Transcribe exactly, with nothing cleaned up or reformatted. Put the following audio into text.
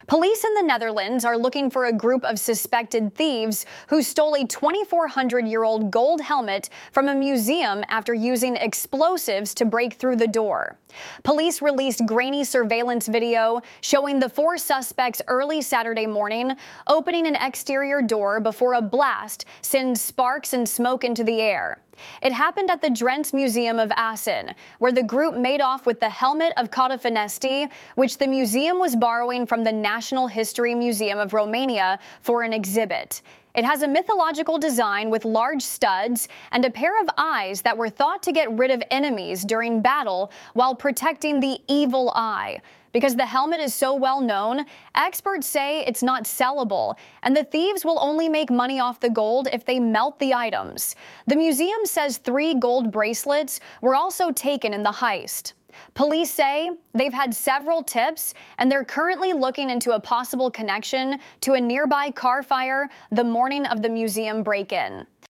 Police in the Netherlands are looking for a group of suspected thieves who stole a twenty-four hundred year old gold helmet from a museum after using explosives to break through the door. Police released grainy surveillance video showing the four suspects early Saturday morning opening an exterior door before a blast sends sparks and smoke into the air. It happened at the Drents Museum of Assen, where the group made off with the helmet of Cotofanesti, which the museum was borrowing from the National History Museum of Romania for an exhibit. It has a mythological design with large studs and a pair of eyes that were thought to get rid of enemies during battle while protecting the evil eye. Because the helmet is so well known, experts say it's not sellable, and the thieves will only make money off the gold if they melt the items. The museum says three gold bracelets were also taken in the heist. Police say they've had several tips, and they're currently looking into a possible connection to a nearby car fire the morning of the museum break-in.